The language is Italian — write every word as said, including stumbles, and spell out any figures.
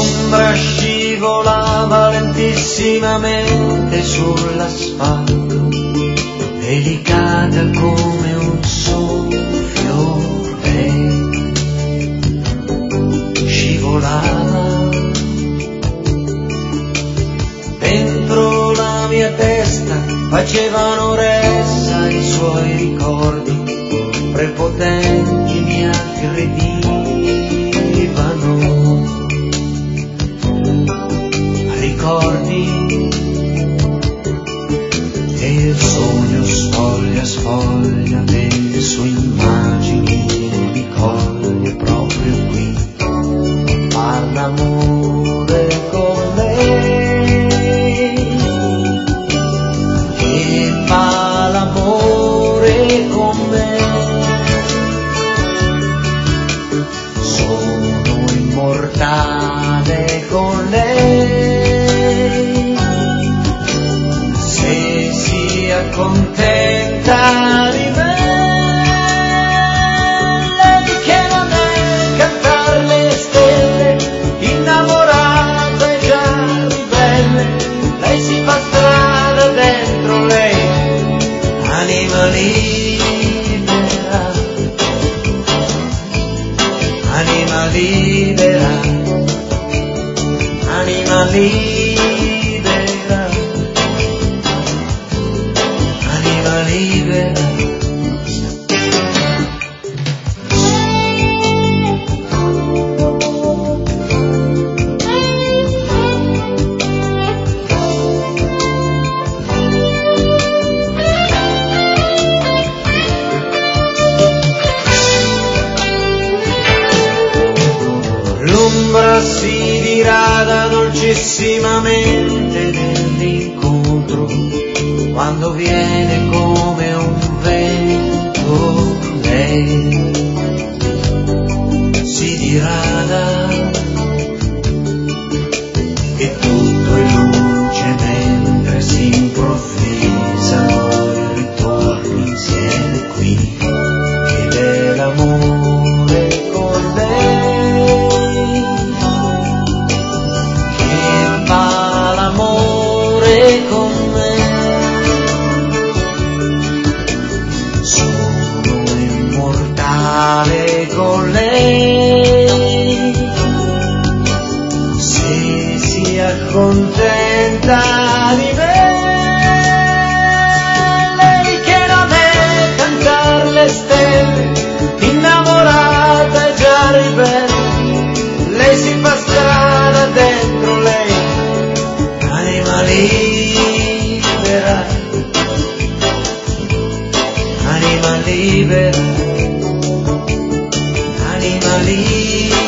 L'ombra scivolava lentissimamente sull'asfalto, delicata come un soffio, lei scivolava dentro la mia testa, facevano ressa i suoi ricordi, prepotenti mi aggredivano. Ricordi e il sogno sfoglia sfoglia delle sue immagini, mi coglie proprio qui, parla amore con lei e fa l'amore con me. Sono immortale con lei, se si accontenta di me. Lei che non è cantar le stelle, innamorata e già ribelle, lei si fa strada dentro lei, anima libera, anima libera, anima libera, anima libera. L'ombra si dirada dolcissimamente nell'incontro, quando viene come un vento, lei si dirada e tutto è luce mentre si improvvisano il ritorno insieme qui, ed è l'amore con lei che fa l'amore con me. Sono immortale con lei, se si accontenta di me. Lei che non è cantar le stelle, innamorata e già ribelle, lei si fa strada dentro lei, anima libera, anima libera, anima libera.